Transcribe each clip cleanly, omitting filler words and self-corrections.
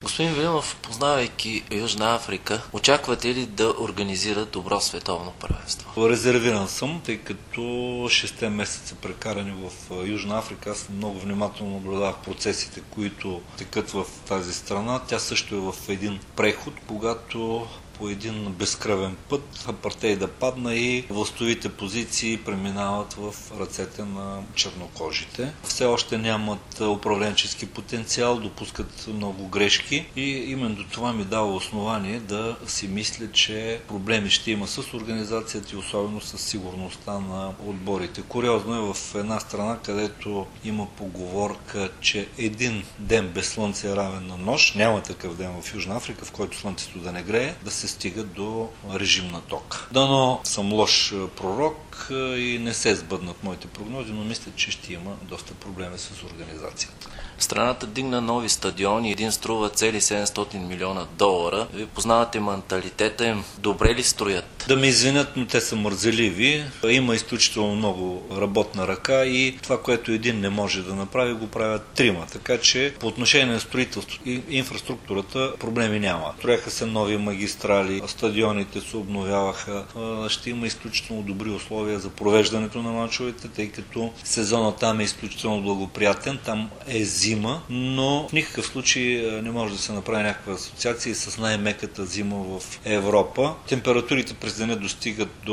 Господин Велинов, познавайки Южна Африка, очаквате ли да организира добро световно първенство? Резервиран съм, тъй като 6 месеца прекарани в Южна Африка, аз много внимателно наблюдавах процесите, които текат в тази страна. Тя също е в един преход, когато по един безкръвен път апартейда падна и властовите позиции преминават в ръцете на чернокожите. Все още нямат управленчески потенциал, допускат много грешки и именно това ми дава основание да си мисля, че проблеми ще има с организацията и особено с сигурността на отборите. Куриозно е в една страна, където има поговорка, че един ден без слънце е равен на нощ. Няма такъв ден в Южна Африка, в който слънцето да не грее, да се стига до режим на ток. Дано съм лош пророк и не се сбъднат моите прогнози, но мисля, че ще има доста проблеми с организацията. Страната дигна нови стадиони, един струва цели $700 милиона. Вие познавате менталитета им. Добре ли строят? Да ме извинят, но те са мързеливи. Има изключително много работна ръка и това, което един не може да направи, го правят трима. Така че по отношение на строителството и инфраструктурата проблеми няма. Строяха се нови магистрали, стадионите се обновяваха. Ще има изключително добри условия за провеждането на мачовете, тъй като сезонът там е изключително благоприятен. Там е зима, но в никакъв случай не може да се направи някаква асоциация с най-меката зима в Европа. Температурите през деня достигат до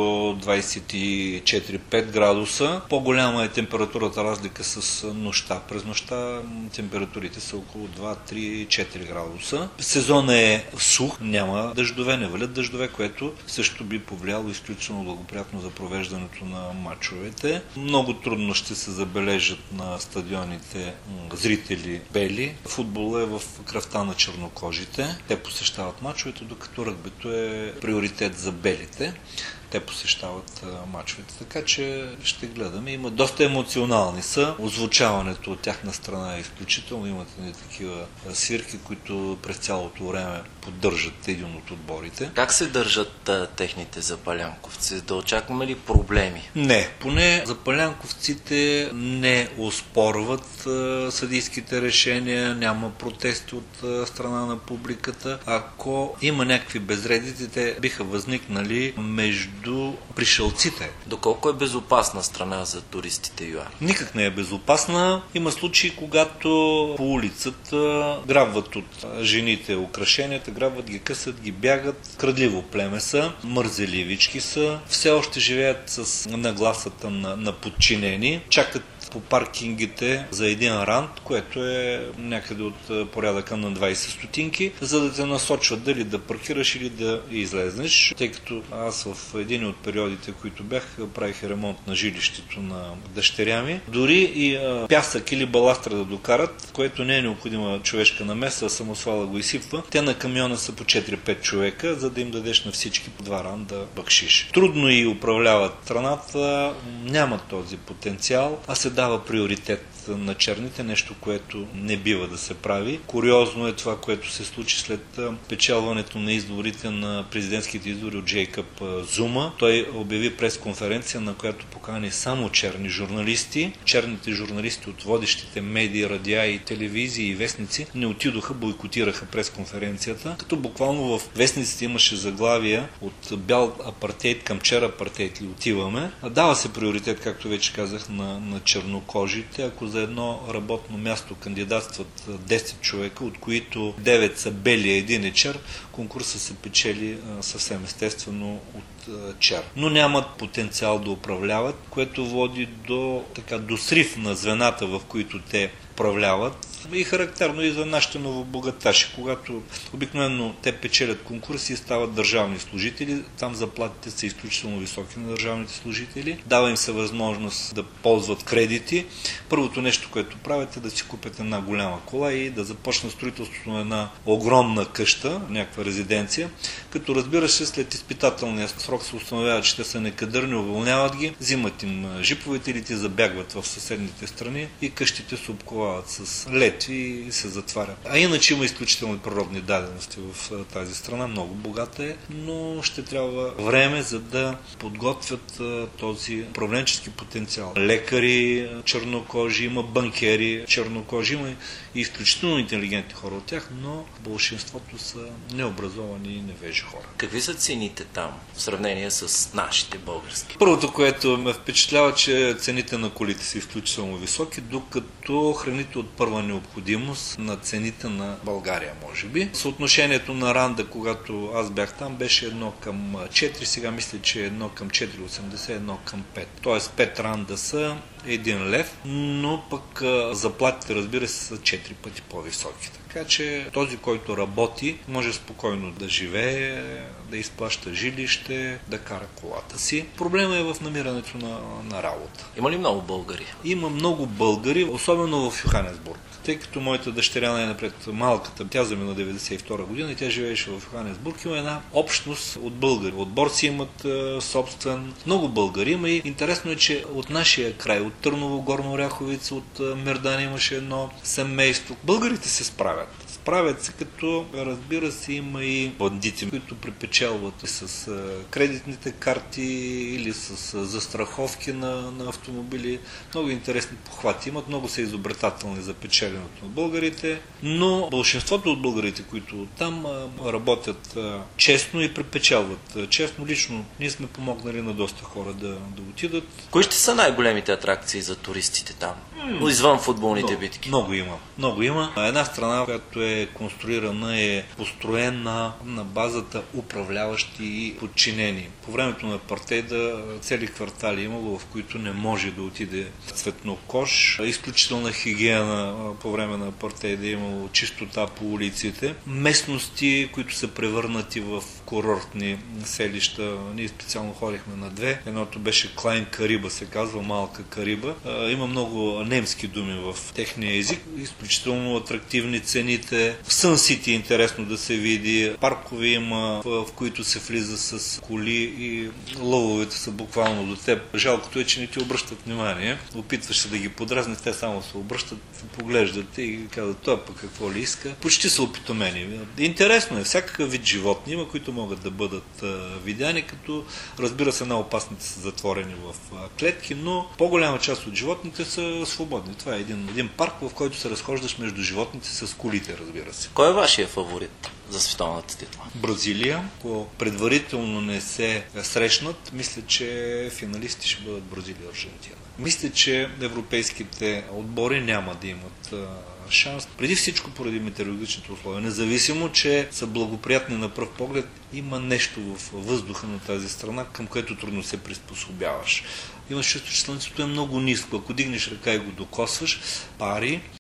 24-5 градуса. По-голяма е температурата разлика с нощта. През нощта температурите са около 2-3-4 градуса. Сезонът е сух, няма дъждове, не валят дъждове, което също би повлияло изключително благоприятно за провеждането на мачовете. Много трудно ще се забележат на стадионите зрители бели. Футбол е в кръвта на чернокожите. Те посещават мачовете, докато ръгбито е приоритет за белите. Те посещават мачовете, така че ще гледаме. Има доста емоционални са. Озвучаването от тяхна страна е изключително. Имат такива свирки, които през цялото време поддържат един от отборите. Как се държат техните запалянковци? Да очакваме ли проблеми? Не, поне запалянковците не оспорват съдийските решения, няма протести от страна на публиката. Ако има някакви безредици, те биха възникнали между пришълците. Доколко е безопасна страна за туристите ЮАР? Никак не е безопасна. Има случаи, когато по улицата грабват от жените украшенията, грабват ги, късат ги, бягат. Крадливо племе са, мързеливички са, все още живеят с нагласата на подчинени, чакат по паркингите за един рант, което е някъде от порядъка на 20 стотинки, за да те насочват дали да паркираш или да излезнеш. Тъй като аз в един от периодите, които бях, правих ремонт на жилището на дъщеря ми. Дори и пясък или баластра да докарат, което не е необходима човешка намеса, а самосвала го изсипва, те на камиона са по 4-5 човека, за да им дадеш на всички по 2 ранда бакшиш. Трудно и управляват страната, нямат този потенциал, а се дава приоритет на черните, нещо, което не бива да се прави. Куриозно е това, което се случи след печелването на изборите, на президентските избори от Джейкъб Зума. Той обяви пресконференция, на която покани само черни журналисти. Черните журналисти от водещите медии, радиа и телевизии и вестници не отидоха, бойкотираха пресконференцията, като буквално в вестниците имаше заглавия от бял апартейт към чер апартейт ли отиваме. Дава се приоритет, както вече казах, на чернокожите. Ако за едно работно място кандидатстват 10 човека, от които 9 са бели, един е чер, конкурсът се печели съвсем естествено от чер. Но нямат потенциал да управляват, което води до срив на звената, в които те управляват. И характерно и за нашите новобогаташи. Когато обикновено те печелят конкурси и стават държавни служители, там заплатите са изключително високи на държавните служители. Дава им се възможност да ползват кредити. Първото нещо, което правят е да си купят една голяма кола и да започнат строителството на една огромна къща, някаква резиденция, като разбира се, след изпитателния срок се установява, че те са некадърни, уволняват ги, взимат им жиповете или ти забягват в съседните страни и къщите се обковават с лед. клетви и се затварят. А иначе има изключителни природни дадености в тази страна, много богата е, но ще трябва време, за да подготвят този управленчески потенциал. Лекари чернокожи, има банкери чернокожи, има и изключително интелигентни хора от тях, но болшинството са необразовани и невежи хора. Какви са цените там в сравнение с нашите български? Първото, което ме впечатлява, че цените на колите са изключително високи, докато храните от първа необходимост на цените на България, може би. Съотношението на ранда, когато аз бях там, беше 1:4, сега мисля, че е 1:4,80, 1:5. Тоест 5 ранда са 1 лев, но пък заплатите, разбира се, са 4 пъти по-високи. Така че този, който работи, може спокойно да живее, да изплаща жилище, да кара колата си. Проблема е в намирането на работа. Има ли много българи? Има много българи, особено в Йоханесбург. Тъй като моята дъщеря най-напред, малката, тя замина 1992 година и тя живееше в Йоханесбург, има една общност от българи. Отборци имат собствен, много българи има и интересно е, че от нашия край, от Търново, Горна Оряховица, от Мердан имаше едно семейство. Българите се справят. Справят се, като, разбира се, има и бандити, които припечелват с кредитните карти или с застраховки на автомобили. Много интересни похвати имат, много са изобретателни за печеленето на българите, но большинството от българите, които там работят честно и припечелват честно. Лично ние сме помогнали на доста хора да отидат. Кои ще са най-големите атракции за туристите там? Извън футболните битки. Много има. Една страна, която е конструирана, е построена на базата управляващи и подчинени. По времето на апартейда цели квартали имало, в които не може да отиде цветнокож. Изключителна хигиена по време на апартейда имало, чистота по улиците. Местности, които са превърнати в курортни селища. Ние специално ходихме на две. Едното беше Клайн Кариба, се казва, малка Кариба. Има много немски думи в техния език. Изключително атрактивни цените. В Сън Сити е интересно да се види. Паркове има, в които се влиза с коли и лъвовете са буквално до теб. Жалкото е, че не ти обръщат внимание. Опитваш се да ги подразнеш, те само се обръщат, поглеждат и казват, той пък какво ли иска. Почти са опитомени. Интересно е, всякакъв вид животни има, които могат да бъдат видяни, като разбира се, най-опасните са затворени в клетки, но по-голяма част от животните са свободни. Това е един парк, в който се разхождаш между животните с колите, разбира се. Кой е вашия фаворит за световната титла? Бразилия. Ако предварително не се срещнат, мисля, че финалисти ще бъдат Бразилия и Аржентина. Мисля, че европейските отбори няма да имат шанс. Преди всичко поради метеорологичните условия. Независимо, че са благоприятни на пръв поглед, има нещо в въздуха на тази страна, към което трудно се приспособяваш. Имаш чувство, че слънцето е много ниско. Ако дигнеш ръка и го докосваш, пари.